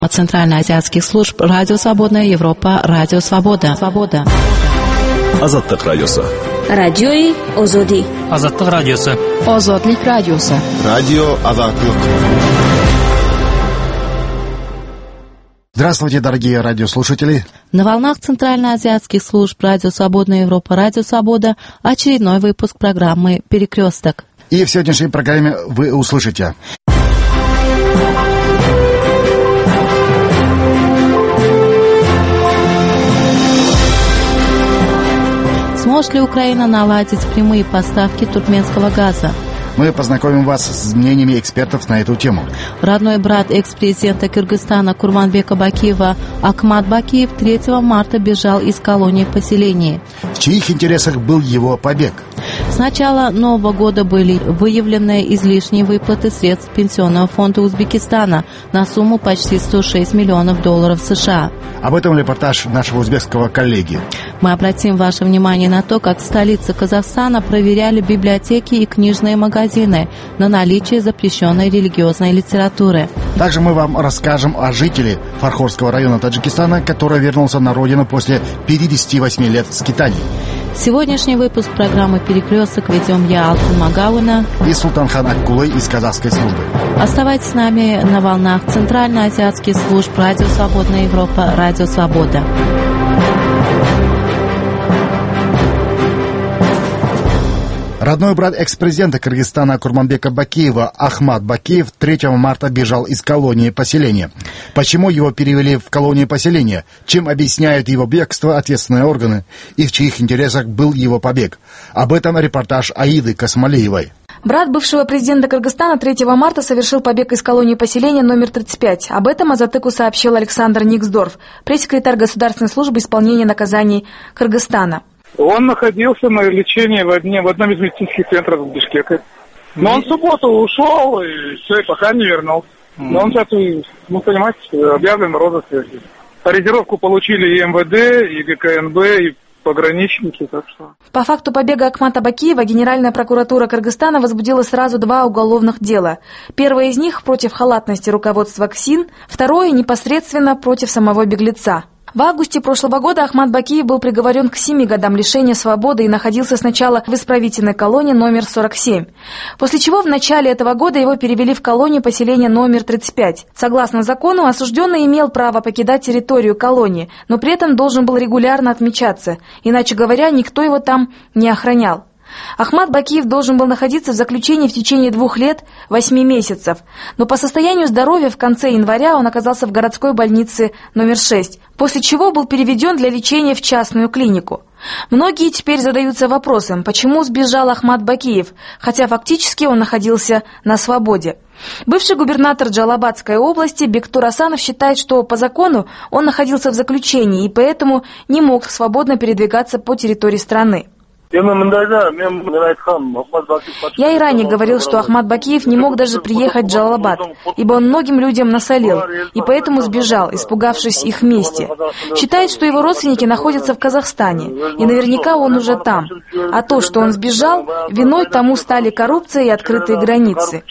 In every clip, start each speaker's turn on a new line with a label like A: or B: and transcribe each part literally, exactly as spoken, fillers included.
A: Центральноазиатских служб Радио Свободная Европа, Радио Свобода. Свобода.
B: Азаттык радиосы.
C: Радиои Озоди.
D: Азаттык радиосы.
A: Озодлик радиосы.
B: Радио Азаттык.
E: Здравствуйте, дорогие радиослушатели.
A: На волнах Центральноазиатских служб Радио Свободная Европа, Радио Свобода очередной выпуск программы «Перекресток».
E: И в сегодняшней программе вы услышите:
A: сможет ли Украина наладить прямые поставки туркменского газа?
E: Мы познакомим вас с мнениями экспертов на эту тему.
A: Родной брат экс-президента Кыргызстана Курманбека Бакиева Ахмат Бакиев третьего марта бежал из колонии поселения.
E: В чьих интересах был его побег?
A: С начала Нового года были выявлены излишние выплаты средств Пенсионного фонда Узбекистана на сумму почти сто шесть миллионов долларов США.
E: Об этом репортаж нашего узбекского коллеги.
A: Мы обратим ваше внимание на то, как в столице Казахстана проверяли библиотеки и книжные магазины на наличие запрещенной религиозной литературы.
E: Также мы вам расскажем о жителе Фархорского района Таджикистана, который вернулся на родину после пятидесяти восьми лет скитаний.
A: Сегодняшний выпуск программы «Перекресток» ведем я, Алтын Магауна,
E: и Султанхан Аккулой из казахской службы.
A: Оставайтесь с нами на волнах Центральноазиатских служб Радио Свободная Европа, Радио Свобода.
E: Родной брат экс-президента Кыргызстана Курманбека Бакиева Ахмат Бакиев третьего марта бежал из колонии поселения. Почему его перевели в колонию поселения? Чем объясняют его бегство ответственные органы? И в чьих интересах был его побег? Об этом репортаж Аиды Касмалеевой.
F: Брат бывшего президента Кыргызстана третьего марта совершил побег из колонии поселения номер тридцать пять. Об этом Азаттыку сообщил Александр Никсдорф, пресс-секретарь Государственной службы исполнения наказаний Кыргызстана.
G: Он находился на лечении в, одне, в одном из медицинских центров Бишкека. Но он в субботу ушел, и все, и пока не вернулся. Но он сейчас, ну, понимаете, объявлен в розыске. Ориентировку получили и эм вэ дэ, и гэ ка эн бэ, и пограничники, так что...
F: По факту побега Ахмата Бакиева Генеральная прокуратура Кыргызстана возбудила сразу два уголовных дела. Первое из них против халатности руководства КСИН, второе непосредственно против самого беглеца. В августе прошлого года Ахмат Бакиев был приговорен к семи годам лишения свободы и находился сначала в исправительной колонии номер сорок семь. После чего в начале этого года его перевели в колонию поселения номер тридцать пять. Согласно закону, осужденный имел право покидать территорию колонии, но при этом должен был регулярно отмечаться, иначе говоря, никто его там не охранял. Ахмат Бакиев должен был находиться в заключении в течение двух лет восьми месяцев, но по состоянию здоровья в конце января он оказался в городской больнице номер шесть, после чего был переведен для лечения в частную клинику. Многие теперь задаются вопросом, почему сбежал Ахмат Бакиев, хотя фактически он находился на свободе. Бывший губернатор Джалабадской области Бектур Асанов считает, что по закону он находился в заключении и поэтому не мог свободно передвигаться по территории страны. Я и ранее говорил, что Ахмат Бакиев не мог даже приехать в Джалалабад, ибо он многим людям насолил, и поэтому сбежал, испугавшись их мести. Считает, что его родственники находятся в Казахстане, и наверняка он уже там. А то, что он сбежал, виной тому стали коррупция и открытые границы.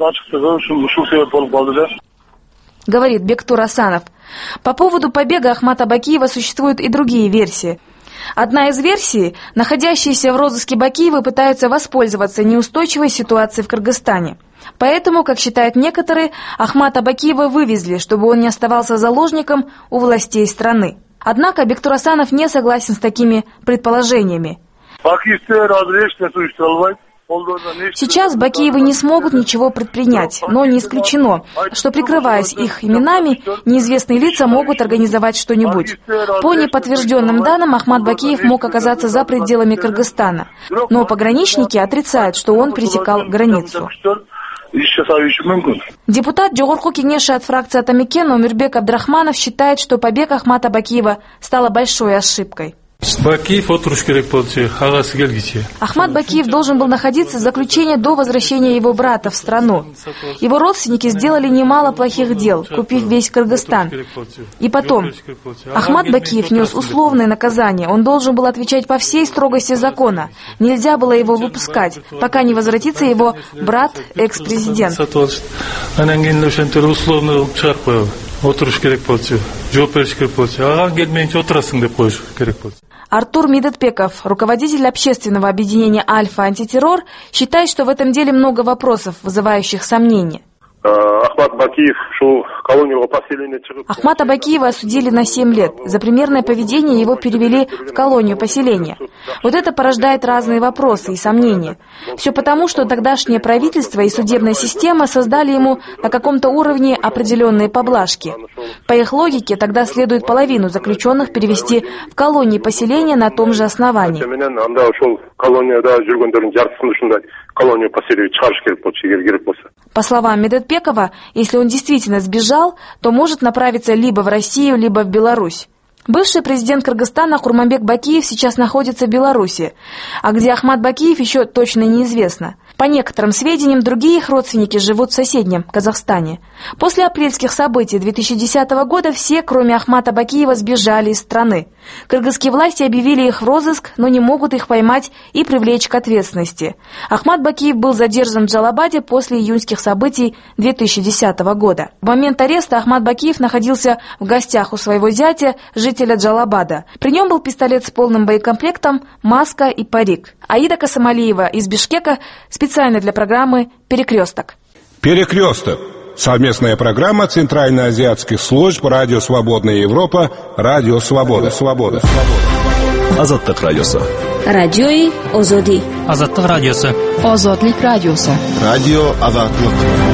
F: Говорит Бектур Асанов. По поводу побега Ахмата Бакиева существуют и другие версии. Одна из версий, находящиеся в розыске Бакиевы пытаются воспользоваться неустойчивой ситуацией в Кыргызстане. Поэтому, как считают некоторые, Ахмата Бакиева вывезли, чтобы он не оставался заложником у властей страны. Однако Бектур Асанов не согласен с такими предположениями. Сейчас Бакиевы не смогут ничего предпринять, но не исключено, что, прикрываясь их именами, неизвестные лица могут организовать что-нибудь. По неподтвержденным данным, Ахмат Бакиев мог оказаться за пределами Кыргызстана, но пограничники отрицают, что он пересекал границу. Депутат Жогорку кеңеши от фракции Атамекен Омирбек Абдрахманов считает, что побег Ахмата Бакиева стала большой ошибкой. Ахмат Бакиев должен был находиться в заключении до возвращения его брата в страну. Его родственники сделали немало плохих дел, купив весь Кыргызстан. И потом, Ахмат Бакиев нес условное наказание. Он должен был отвечать по всей строгости закона. Нельзя было его выпускать, пока не возвратится его брат, экс-президент.
D: отырыш керек болчу, жооп бериш керек болчу. Ага келмейинче отурасың деп коюш керек болчу.
F: Артур Медетбеков, руководитель общественного объединения «Альфа Антитеррор», считает, что в этом деле много вопросов, вызывающих сомнения.
H: Ахмат Бакиев, что колонию поселения...
F: Ахмата Бакиева осудили на семь лет. За примерное поведение его перевели в колонию поселения. Вот это порождает разные вопросы и сомнения. Все потому, что тогдашнее правительство и судебная система создали ему на каком-то уровне определенные поблажки. По их логике, тогда следует половину заключенных перевести в колонии поселения на том же основании. По словам Медетбекова, если он действительно сбежал, то может направиться либо в Россию, либо в Беларусь. Бывший президент Кыргызстана Курманбек Бакиев сейчас находится в Беларуси, а где Ахмат Бакиев еще точно неизвестно. По некоторым сведениям, другие их родственники живут в соседнем Казахстане. После апрельских событий две тысячи десятого года все, кроме Ахмата Бакиева, сбежали из страны. Кыргызские власти объявили их в розыск, но не могут их поймать и привлечь к ответственности. Ахмат Бакиев был задержан в Джалабаде после июньских событий две тысячи десятого года. В момент ареста Ахмат Бакиев находился в гостях у своего зятя, жителя Джалабада. При нем был пистолет с полным боекомплектом, маска и парик. Аида Касамалиева из Бишкека специально для программы «Перекресток».
I: «Перекресток» — совместная программа Центральноазиатских служб «Радио Свободная Европа», «Радио Свобода». Свобода.
B: Азаттык радиосу.
C: Радиои Озоди.
J: Азаттык радиосу.
K: Озодлик радиосу.
B: Радио Азаттык.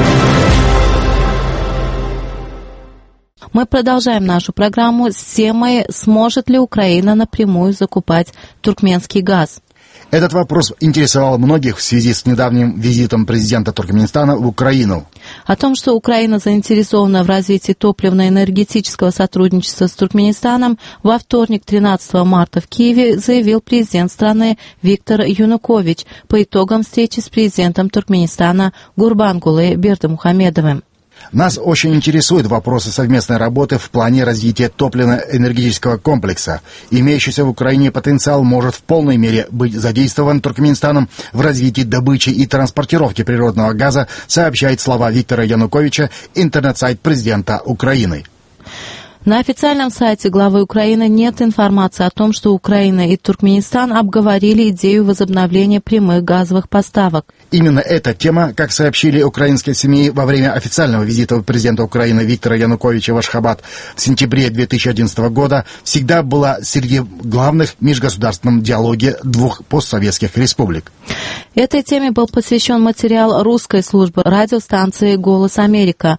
A: Мы продолжаем нашу программу с темой «Сможет ли Украина напрямую закупать туркменский газ?».
E: Этот вопрос интересовал многих в связи с недавним визитом президента Туркменистана в Украину.
A: О том, что Украина заинтересована в развитии топливно-энергетического сотрудничества с Туркменистаном, во вторник, тринадцатого марта в Киеве заявил президент страны Виктор Янукович по итогам встречи с президентом Туркменистана Гурбангулы Бердымухамедовым.
E: Нас очень интересуют вопросы совместной работы в плане развития топливно-энергетического комплекса. Имеющийся в Украине потенциал может в полной мере быть задействован Туркменистаном в развитии добычи и транспортировки природного газа, сообщает слова Виктора Януковича интернет-сайт президента Украины.
A: На официальном сайте главы Украины нет информации о том, что Украина и Туркменистан обговорили идею возобновления прямых газовых поставок.
E: Именно эта тема, как сообщили украинские СМИ во время официального визита президента Украины Виктора Януковича в Ашхабад в сентябре две тысячи одиннадцатого года, всегда была среди главных в межгосударственном диалоге двух постсоветских республик.
A: Этой теме был посвящен материал русской службы радиостанции «Голос Америка».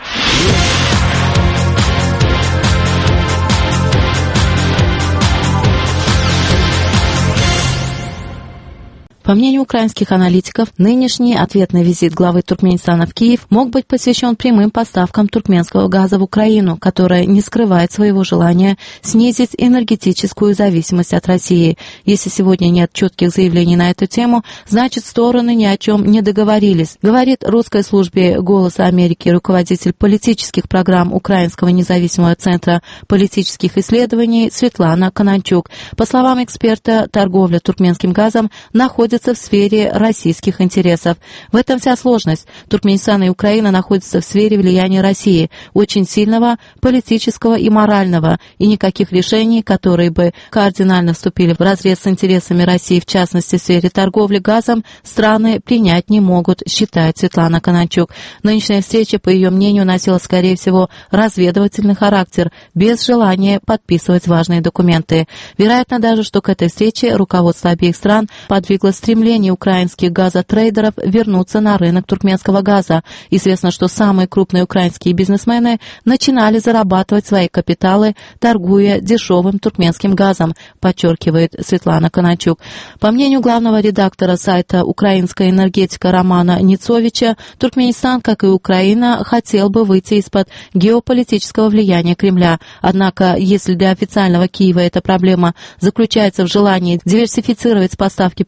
A: По мнению украинских аналитиков, нынешний ответный визит главы Туркменистана в Киев мог быть посвящен прямым поставкам туркменского газа в Украину, которая не скрывает своего желания снизить энергетическую зависимость от России. Если сегодня нет четких заявлений на эту тему, значит, стороны ни о чем не договорились, говорит русской службе «Голоса Америки» руководитель политических программ Украинского независимого центра политических исследований Светлана Кананчук. По словам эксперта, торговля туркменским газом находится в сфере российских интересов. В этом вся сложность. Туркменистан и Украина находятся в сфере влияния России, очень сильного политического и морального, и никаких решений, которые бы кардинально вступили в разрез с интересами России, в частности в сфере торговли газом, страны принять не могут, считает Светлана Кананчук. Нынешняя встреча, по ее мнению, носила, скорее всего, разведывательный характер, без желания подписывать важные документы. Вероятно даже, что к этой встрече руководство обеих стран подвигло стремление украинских газотрейдеров вернуться на рынок туркменского газа. Известно, что самые крупные украинские бизнесмены начинали зарабатывать свои капиталы, торгуя дешевым туркменским газом, подчеркивает Светлана Кананчук. По мнению главного редактора сайта «Украинская энергетика» Романа Ницовича, Туркменистан, как и Украина, хотел бы выйти из-под геополитического влияния Кремля. Однако, если для официального Киева эта проблема заключается в желании диверсифицировать поставки природного газа,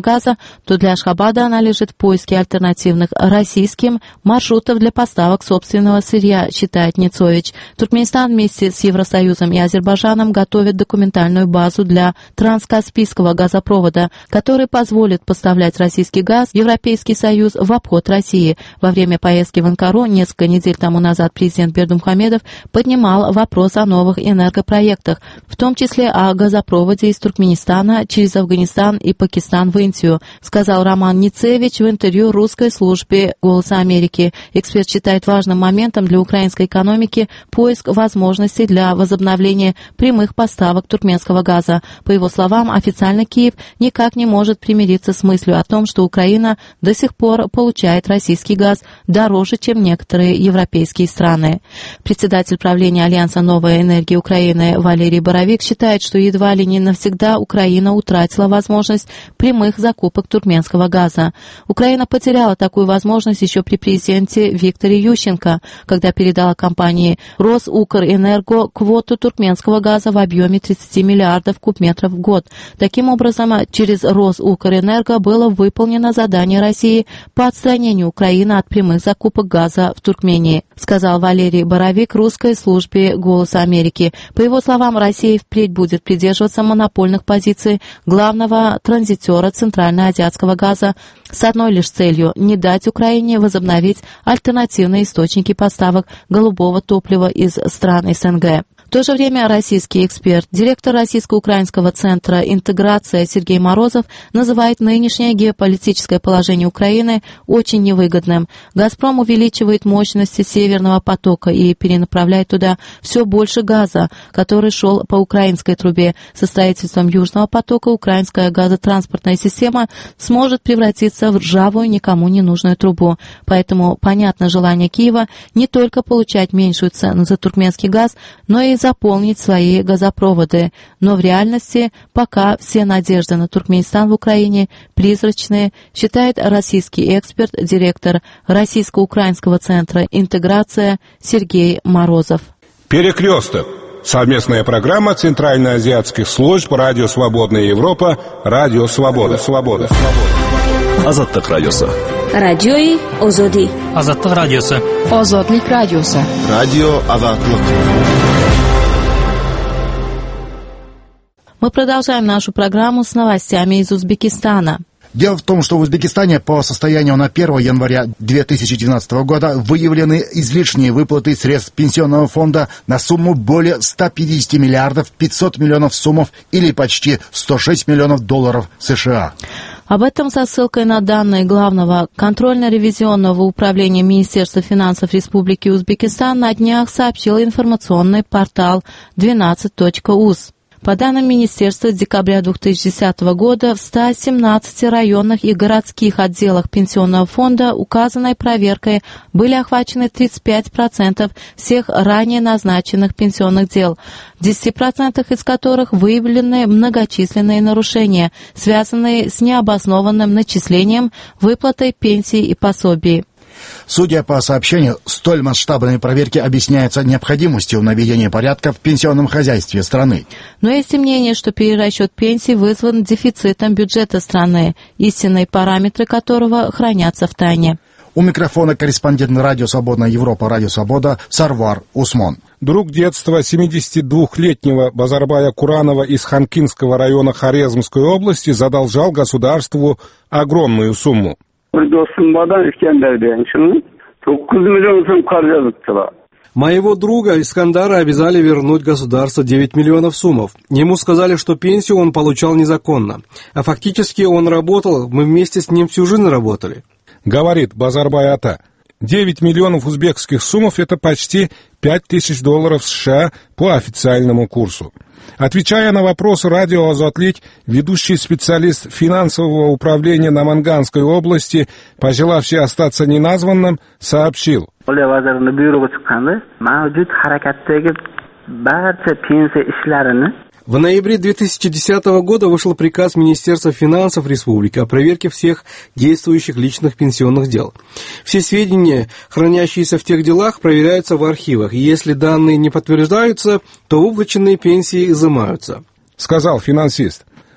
A: газа, то для Ашхабада она лежит в поиске альтернативных российским маршрутов для поставок собственного сырья, считает Ницович. Туркменистан вместе с Евросоюзом и Азербайджаном готовит документальную базу для транскаспийского газопровода, который позволит поставлять российский газ в Европейский Союз в обход России. Во время поездки в Анкару несколько недель тому назад президент Бердымухамедов поднимал вопрос о новых энергопроектах, в том числе о газопроводе из Туркменистана через Афганистан и Пакистан в Индию, сказал Роман Ницевич в интервью русской службе «Голоса Америки». Эксперт считает важным моментом для украинской экономики поиск возможностей для возобновления прямых поставок туркменского газа. По его словам, официально Киев никак не может примириться с мыслью о том, что Украина до сих пор получает российский газ дороже, чем некоторые европейские страны. Председатель правления Альянса «Новая энергия Украины» Валерий Боровик считает, что едва ли не навсегда Украина утратила возможность прямых закупок туркменского газа. Украина потеряла такую возможность еще при президенте Викторе Ющенко, когда передала компании «Росукрэнерго» квоту туркменского газа в объеме тридцать миллиардов кубометров в год. Таким образом, через «Росукрэнерго» было выполнено задание России по отстранению Украины от прямых закупок газа в Туркмении, сказал Валерий Боровик русской службе «Голоса Америки». По его словам, Россия впредь будет придерживаться монопольных позиций главного транзитера центральноазиатского газа с одной лишь целью – не дать Украине возобновить альтернативные источники поставок голубого топлива из стран СНГ. В то же время российский эксперт, директор Российско-Украинского центра «Интеграция» Сергей Морозов называет нынешнее геополитическое положение Украины очень невыгодным. «Газпром» увеличивает мощности Северного потока и перенаправляет туда все больше газа, который шел по украинской трубе. Со строительством Южного потока украинская газотранспортная система сможет превратиться в ржавую, никому не нужную трубу. Поэтому понятно желание Киева не только получать меньшую цену за туркменский газ, но и заполнить свои газопроводы. Но в реальности пока все надежды на Туркменистан в Украине призрачные, считает российский эксперт, директор Российско-Украинского центра «Интеграция» Сергей Морозов.
I: Перекресток. Совместная программа Центральноазиатских служб «Радио Свободная Европа», «Радио Свобода». Свобода.
B: Азаттык радиосы.
C: Радиои Озоди.
J: Азаттык радиосы.
A: Озодлик радиосы.
B: Радио Азаттык.
A: Мы продолжаем нашу программу с новостями из Узбекистана.
E: Дело в том, что в Узбекистане по состоянию на первое января две тысячи двенадцатого года выявлены излишние выплаты средств пенсионного фонда на сумму более ста пятидесяти миллиардов пятьсот миллионов сомов или почти сто шесть миллионов долларов США.
A: Об этом со ссылкой на данные Главного контрольно-ревизионного управления Министерства финансов Республики Узбекистан на днях сообщил информационный портал двенадцать точка уз. По данным Министерства, с декабря две тысячи десятого года в ста семнадцати районных и городских отделах Пенсионного фонда указанной проверкой были охвачены тридцать пять процентов всех ранее назначенных пенсионных дел, в десяти процентах из которых выявлены многочисленные нарушения, связанные с необоснованным начислением, выплатой пенсий и пособий.
E: Судя по сообщению, столь масштабные проверки объясняются необходимостью наведения порядка в пенсионном хозяйстве страны.
A: Но есть и мнение, что перерасчет пенсий вызван дефицитом бюджета страны, истинные параметры которого хранятся в тайне.
E: У микрофона корреспондент радио «Свободная Европа», радио «Свобода» Сарвар Усмон.
I: Друг детства семидесятидвухлетнего Базарбая Куранова из Ханкинского района Хорезмской области задолжал государству огромную сумму.
K: Моего друга Искандара обязали вернуть государству девять миллионов сумов. Ему сказали, что пенсию он получал незаконно. А фактически он работал, мы вместе с ним всю жизнь работали.
I: Говорит Базарбай Ата. девять миллионов узбекских сумов – это почти пять тысяч долларов США по официальному курсу. Отвечая на вопросы радио «Азотлик», ведущий специалист финансового управления Наманганской области, пожелавший остаться неназванным, сообщил.
K: В ноябре две тысячи десятого года вышел приказ Министерства финансов Республики о проверке всех действующих личных пенсионных дел. Все сведения, хранящиеся в тех делах, проверяются в архивах. И если данные не подтверждаются, то выплаченные пенсии изымаются.
I: Сказал финансист.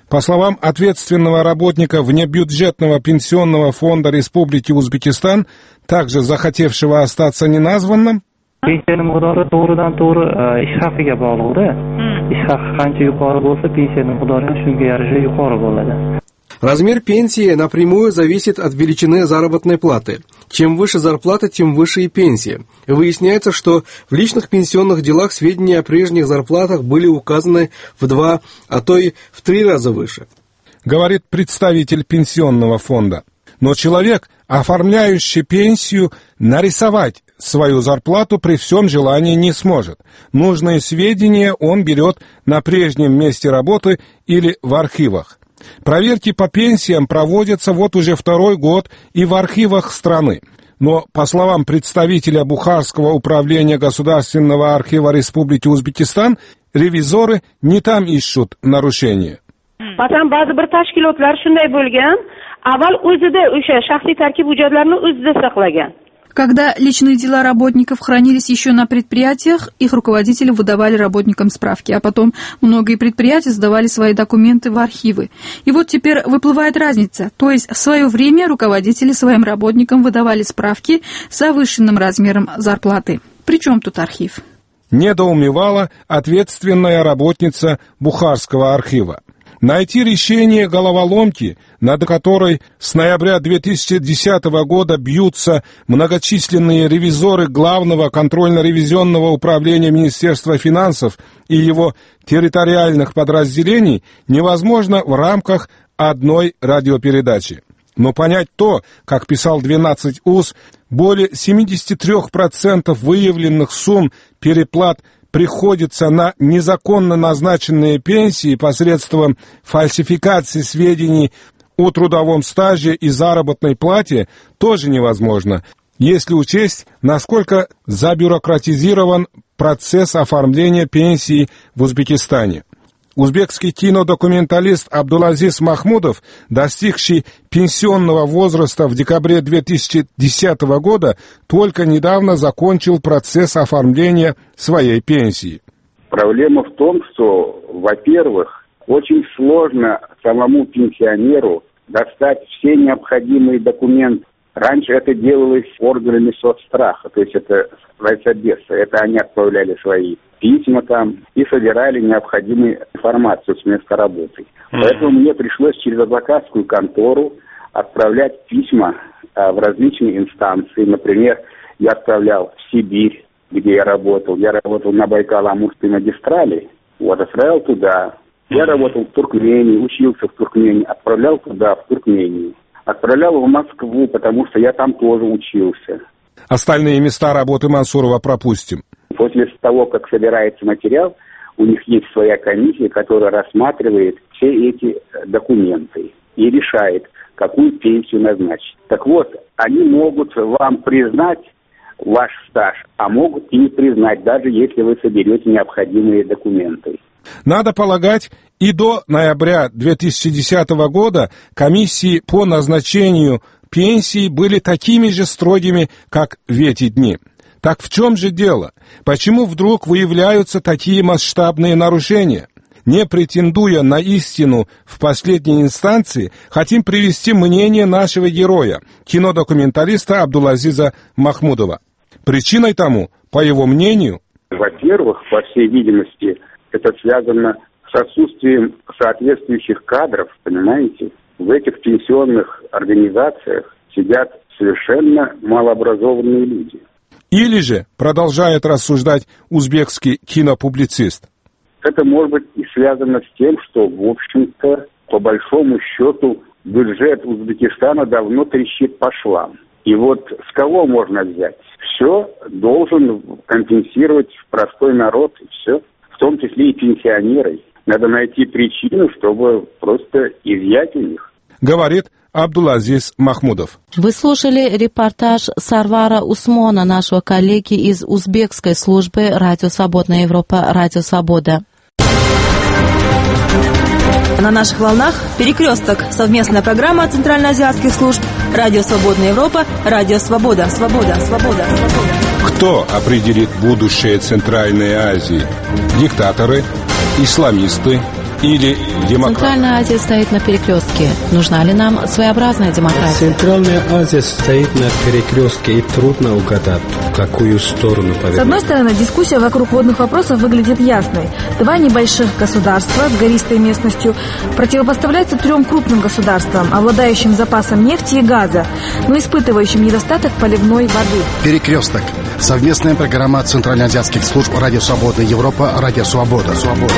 I: По словам ответственного работника внебюджетного пенсионного фонда Республики Узбекистан, также захотевшего остаться неназванным,
J: pensiya miqdori to'g'ridan to'g'ri ish haqiga bog'liqda. Ish haqi qancha yuqori bo'lsa, pensiya miqdori ham shunga yarasha yuqori bo'ladi.
K: Размер пенсии напрямую зависит от величины заработной платы. Чем выше зарплата, тем выше и пенсия. Выясняется, что в личных пенсионных делах сведения о прежних зарплатах были указаны в два, а то и в три раза выше.
I: Говорит представитель пенсионного фонда. Но человек, оформляющий пенсию, нарисовать свою зарплату при всем желании не сможет. Нужные сведения он берет на прежнем месте работы или в архивах. Проверки по пенсиям проводятся вот уже второй год и в архивах страны. Но, по словам представителя Бухарского управления Государственного архива Республики Узбекистан, ревизоры не там ищут нарушения.
L: Masalan, ba'zi bir tashkilotlar shunday bo'lgan, avval o'zida o'sha shaxsiy tarkib hujjatlarini o'zida saqlagan.
M: Когда личные дела работников хранились еще на предприятиях, их руководители выдавали работникам справки, а потом многие предприятия сдавали свои документы в архивы. И вот теперь выплывает разница, то есть в свое время руководители своим работникам выдавали справки с завышенным размером зарплаты. При чем тут архив?
I: Недоумевала ответственная работница Бухарского архива. Найти решение головоломки, над которой с ноября две тысячи десятого года бьются многочисленные ревизоры Главного контрольно-ревизионного управления Министерства финансов и его территориальных подразделений, невозможно в рамках одной радиопередачи. Но понять то, как писал двенадцать УЗ, более семьдесят три процента выявленных сумм переплат приходится на незаконно назначенные пенсии посредством фальсификации сведений о трудовом стаже и заработной плате, тоже невозможно, если учесть, насколько забюрократизирован процесс оформления пенсии в Узбекистане. Узбекский кинодокументалист Абдулазиз Махмудов, достигший пенсионного возраста в декабре две тысячи десятого года, только недавно закончил процесс оформления своей пенсии.
N: Проблема в том, что, во-первых, очень сложно самому пенсионеру достать все необходимые документы. Раньше это делалось органами соцстраха, то есть это райсобесы, это они отправляли свои письма там и собирали необходимую информацию с места работы. Mm-hmm. Поэтому мне пришлось через адвокатскую контору отправлять письма а, в различные инстанции. Например, я отправлял в Сибирь, где я работал. Я работал на Байкало-Амурской магистрали, вот, отправлял туда. Я работал в Туркмении, учился в Туркмении, отправлял туда, в Туркмению. Отправлял в Москву, потому что я там тоже учился.
I: Остальные места работы Мансурова пропустим.
N: После того, как собирается материал, у них есть своя комиссия, которая рассматривает все эти документы и решает, какую пенсию назначить. Так вот, они могут вам признать ваш стаж, а могут и не признать, даже если вы соберете необходимые документы.
I: Надо полагать, и до ноября две тысячи десятого года комиссии по назначению пенсий были такими же строгими, как в эти дни. Так в чем же дело? Почему вдруг выявляются такие масштабные нарушения? Не претендуя на истину в последней инстанции, хотим привести мнение нашего героя, кинодокументалиста Абдулазиза Махмудова. Причиной тому, по его мнению...
N: Во-первых, по всей видимости, это связано с отсутствием соответствующих кадров, понимаете? В этих пенсионных организациях сидят совершенно малообразованные люди.
I: Или же, продолжает рассуждать узбекский кинопублицист,
N: это может быть и связано с тем, что, в общем-то, по большому счету, бюджет Узбекистана давно трещит по швам. И вот с кого можно взять? Все должен компенсировать простой народ, и все, в том числе и пенсионеры. Надо найти причину, чтобы просто изъять у них.
I: Говорит Абдулазиз Махмудов.
A: Вы слушали репортаж Сарвара Усмона, нашего коллеги из узбекской службы «Радио Свободная Европа», «Радио Свобода».
C: На наших волнах «Перекресток» — совместная программа центральноазиатских служб «Радио Свободная Европа», «Радио Свобода». Свобода, свобода, свобода.
I: Кто определит будущее Центральной Азии? Диктаторы, исламисты или демократия?
A: Центральная Азия стоит на перекрестке. Нужна ли нам своеобразная демократия?
O: Центральная Азия стоит на перекрестке, и трудно угадать, в какую сторону повернуть.
F: С одной стороны, дискуссия вокруг водных вопросов выглядит ясной. Два небольших государства с гористой местностью противопоставляются трем крупным государствам, обладающим запасом нефти и газа, но испытывающим недостаток поливной воды.
E: Перекресток. Совместная программа центральноазиатских служб «Радио Свободная Европа», «Радио Свобода». Свобода.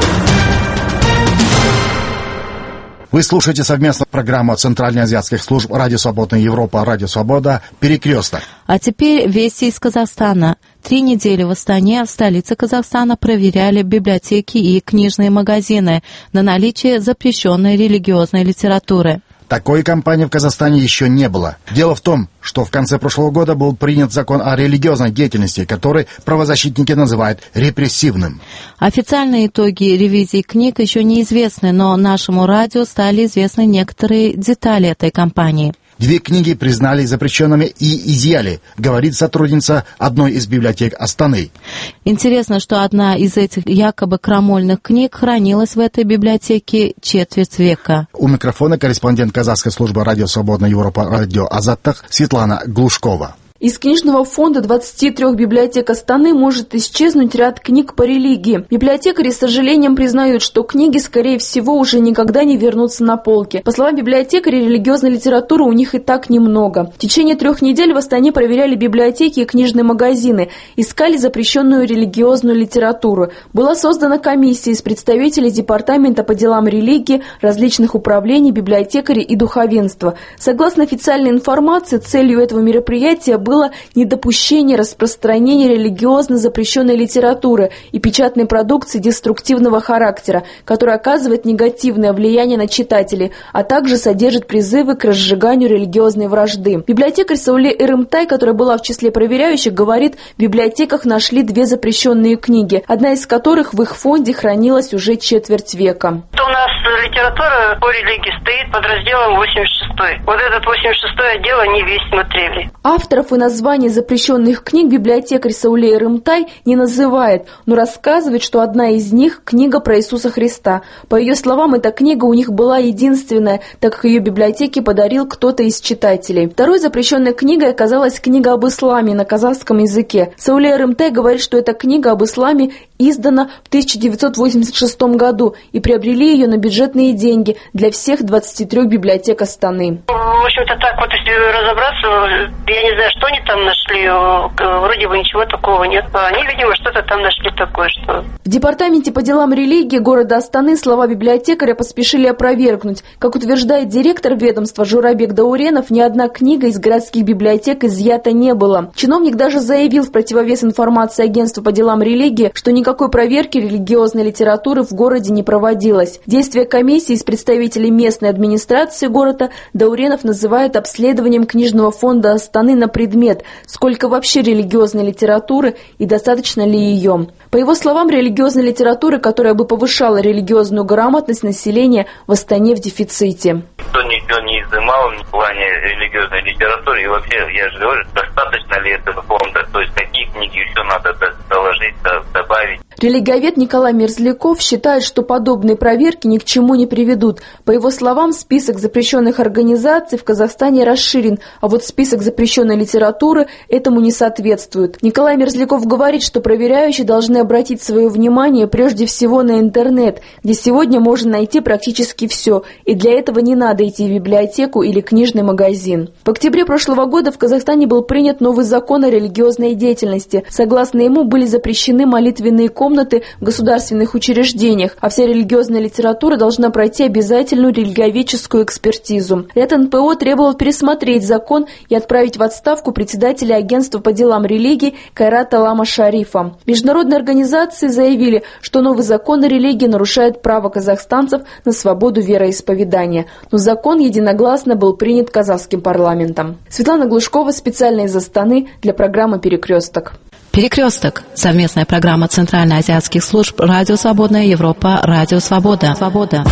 E: Вы слушаете совместную программу центральноазиатских служб «Радио Свободная Европа», «Радио Свобода», «Перекресток».
A: А теперь вести из Казахстана. Три недели в Астане, в столице Казахстана, проверяли библиотеки и книжные магазины на наличие запрещенной религиозной литературы.
E: Такой кампании в Казахстане еще не было. Дело в том, что в конце прошлого года был принят закон о религиозной деятельности, который правозащитники называют репрессивным.
A: Официальные итоги ревизии книг еще неизвестны, но нашему радио стали известны некоторые детали этой кампании.
E: Две книги признали запрещенными и изъяли, говорит сотрудница одной из библиотек Астаны.
A: Интересно, что одна из этих якобы крамольных книг хранилась в этой библиотеке четверть века.
E: У микрофона корреспондент казахской службы «Радио Свободная Европа», «Радио Азаттах» Светлана Глушкова.
P: Из книжного фонда двадцати трёх библиотек Астаны может исчезнуть ряд книг по религии. Библиотекари с сожалением признают, что книги, скорее всего, уже никогда не вернутся на полки. По словам библиотекарей, религиозной литературы у них и так немного. В течение трех недель в Астане проверяли библиотеки и книжные магазины, искали запрещенную религиозную литературу. Была создана комиссия из представителей Департамента по делам религии, различных управлений, библиотекарей и духовенства. Согласно официальной информации, целью этого мероприятия было было недопущение распространения религиозно запрещенной литературы и печатной продукции деструктивного характера, которая оказывает негативное влияние на читателей, а также содержит призывы к разжиганию религиозной вражды. Библиотекарь Сауле Эрымтай, которая была в числе проверяющих, говорит, в библиотеках нашли две запрещенные книги, одна из которых в их фонде хранилась уже четверть века.
Q: У нас литература по религии стоит под разделом восемьдесят шестой. Вот этот восемьдесят шестой отдел они весь смотрели.
P: Авторов и названий запрещенных книг библиотекарь Сауле Эрымтай не называет, но рассказывает, что одна из них – книга про Иисуса Христа. По ее словам, эта книга у них была единственная, так как ее библиотеке подарил кто-то из читателей. Второй запрещенной книгой оказалась книга об исламе на казахском языке. Сауле Эрымтай говорит, что эта книга об исламе издана в тысяча девятьсот восемьдесят шестом году и приобрели ее на бюджетные деньги для всех двадцати трёх библиотек Астаны.
Q: В общем-то, так вот, если разобраться, я не знаю, что они там нашли, вроде бы ничего такого нет. Они, видимо, что-то там нашли такое, что...
P: В Департаменте по делам религии города Астаны слова библиотекаря поспешили опровергнуть. Как утверждает директор ведомства Журабек Дауренов, ни одна книга из городских библиотек изъята не было. Чиновник даже заявил в противовес информации агентства по делам религии, что никакой проверки религиозной литературы в городе не проводилось. Действия комиссии из представителей местной администрации города Дауренов называет обследованием книжного фонда Астаны на предмет, сколько вообще религиозной литературы и достаточно ли ее. По его словам, религиозной литературы, которая бы повышала религиозную грамотность населения, в Астане в дефиците.
R: Никто ничего не изымал в плане религиозной литературы. И вообще, я же говорю, достаточно ли этого фонда, то есть какие книги еще надо доложить, добавить.
P: Религиовед Николай Мерзляков считает, что подобные проверки ни к чему не приведут. По его словам, список запрещенных организаций в Казахстане расширен, а вот список запрещенной литературы этому не соответствует. Николай Мерзляков говорит, что проверяющие должны обратить свое внимание прежде всего на интернет, где сегодня можно найти практически все, и для этого не надо идти в библиотеку или книжный магазин. В октябре прошлого года в Казахстане был принят новый закон о религиозной деятельности. Согласно ему были запрещены молитвенные комнаты в государственных учреждениях, а вся религиозная литература должна пройти обязательную религиоведческую экспертизу. Ряд эн пэ о требовал пересмотреть закон и отправить в отставку председателя агентства по делам религии Кайрата Лама Шарифа. Международные организации заявили, что новый закон о религии нарушает право казахстанцев на свободу вероисповедания. Но закон единогласно был принят казахским парламентом. Светлана Глушкова специально из Астаны для программы «Перекресток».
A: «Перекресток» – совместная программа центральноазиатских служб «Радио Свободная Европа», «Радио Свобода». Свобода.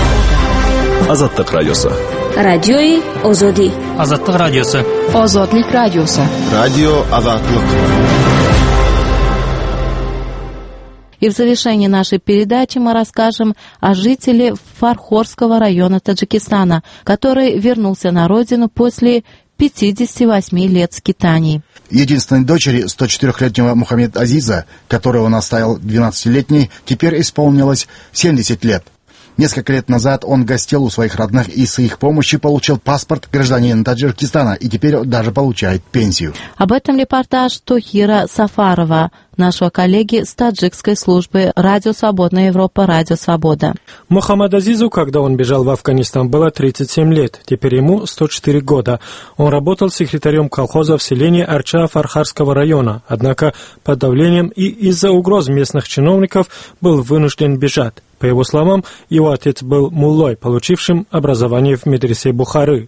B: Азаттык радиосы.
C: Радиои Озоди.
S: Азаттык радиосы.
C: Озодлик радиосы.
B: Радио Азаттык.
A: И в завершении нашей передачи мы расскажем о жителе Фархорского района Таджикистана, который вернулся на родину после пятидесяти восьми лет скитаний.
E: Единственной дочери сто четырёхлетнего Мухаммед Азиза, которую он оставил двенадцатилетней, теперь исполнилось семьдесят лет. Несколько лет назад он гостил у своих родных и с их помощью получил паспорт гражданина Таджикистана и теперь даже получает пенсию.
A: Об этом репортаж Тохира Сафарова, нашего коллеги с таджикской службы «Радио Свободная Европа», «Радио Свобода».
S: Мухаммад Азизу, когда он бежал в Афганистан, было тридцать семь лет, теперь ему сто четыре года. Он работал секретарем колхоза в селении Арча Фархарского района, однако под давлением и из-за угроз местных чиновников был вынужден бежать. По его словам, его отец был муллой, получившим образование в медресе Бухары.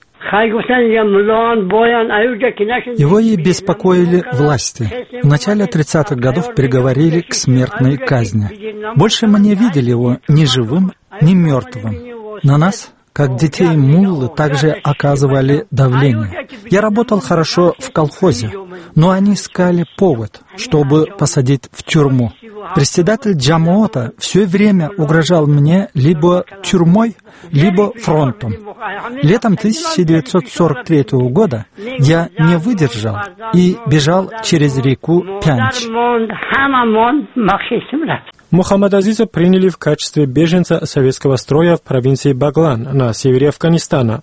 T: Его и беспокоили власти. В начале тридцатых годов приговорили к смертной казни. Больше мы не видели его ни живым, ни мертвым. На нас, как детей муллы, также оказывали давление. Я работал хорошо в колхозе, но они искали повод, чтобы посадить в тюрьму. Председатель Джамоота все время угрожал мне либо тюрьмой, либо фронтом. Летом тысяча девятьсот сорок третьего года я не выдержал и бежал через реку Пянч.
S: Мухаммад Азиза приняли в качестве беженца советского строя в провинции Баглан на севере Афганистана.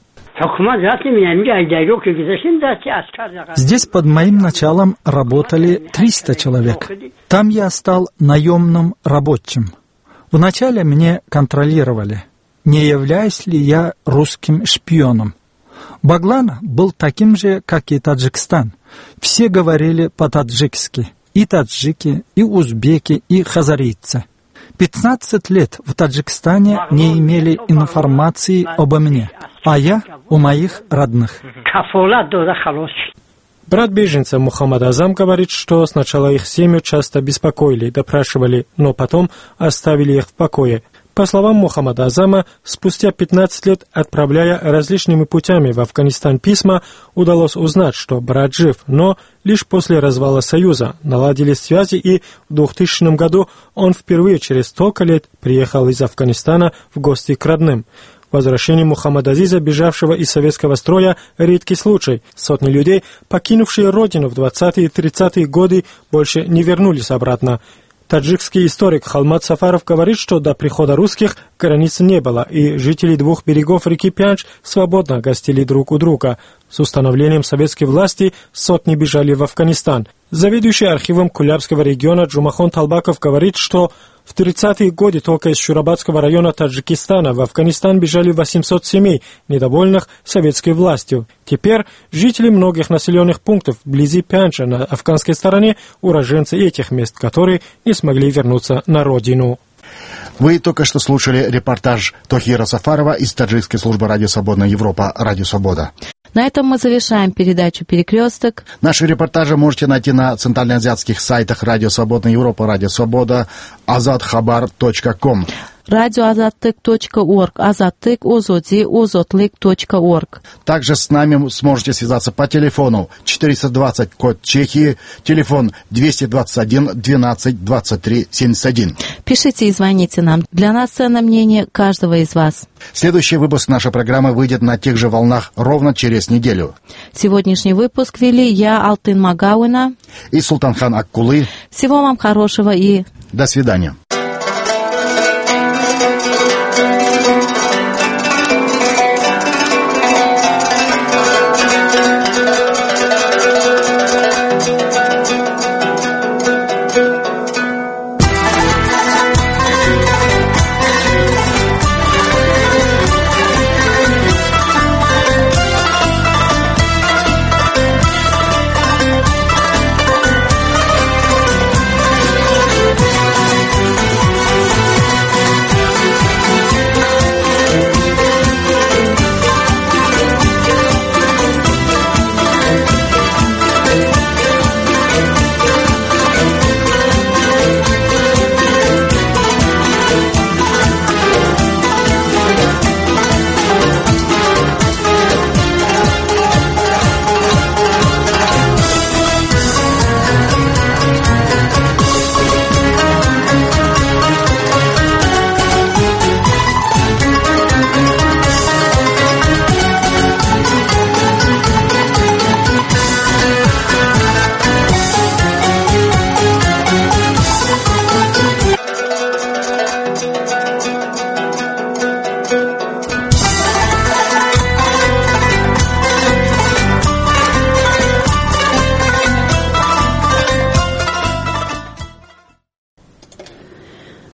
T: Здесь под моим началом работали триста человек. Там я стал наемным рабочим. Вначале мне контролировали, не являюсь ли я русским шпионом. Баглан был таким же, как и Таджикистан. Все говорили по-таджикски. И таджики, и узбеки, и хазарийцы. пятнадцать лет в Таджикистане не имели информации обо мне, а я у моих родных.
S: Брат беженца Мухаммад Азам говорит, что сначала их семью часто беспокоили, допрашивали, но потом оставили их в покое. По словам Мухаммада Азама, спустя пятнадцать лет, отправляя различными путями в Афганистан письма, удалось узнать, что брат жив, но лишь после развала Союза наладились связи, и в двухтысячном году он впервые через столько лет приехал из Афганистана в гости к родным. Возвращение Мухаммада Азиза, бежавшего из советского строя, редкий случай. Сотни людей, покинувшие родину в двадцатые и тридцатые годы, больше не вернулись обратно. Таджикский историк Халмат Сафаров говорит, что до прихода русских границ не было, и жители двух берегов реки Пянч свободно гостили друг у друга. С установлением советской власти сотни бежали в Афганистан. Заведующий архивом Кулябского региона Джумахон Талбаков говорит, что в тридцатые годы только из Шурабадского района Таджикистана в Афганистан бежали восемьсот семей, недовольных советской властью. Теперь жители многих населенных пунктов вблизи Пянча на афганской стороне уроженцы этих мест, которые не смогли вернуться на родину.
E: Вы только что слушали репортаж Тохира Сафарова из таджикской службы «Радио Свободная Европа», «Радио Свобода».
A: На этом мы завершаем передачу «Перекресток».
E: Наши репортажи можете найти на центральноазиатских сайтах «Радио Свободная Европа», «Радио Свобода», азатхабар точка ком.
A: радио азаттык точка орг, азаттык озоди озотлык точка орг.
E: Также с нами сможете связаться по телефону четыреста двадцать, код Чехии, телефон двести двадцать один двенадцать двадцать три семьдесят один.
A: Пишите и звоните нам. Для нас ценно мнение каждого из вас.
E: Следующий выпуск нашей программы выйдет на тех же волнах ровно через неделю.
A: Сегодняшний выпуск вели я, Алтын Магауина,
E: и Султанхан Аккулы.
A: Всего вам хорошего и
E: до свидания.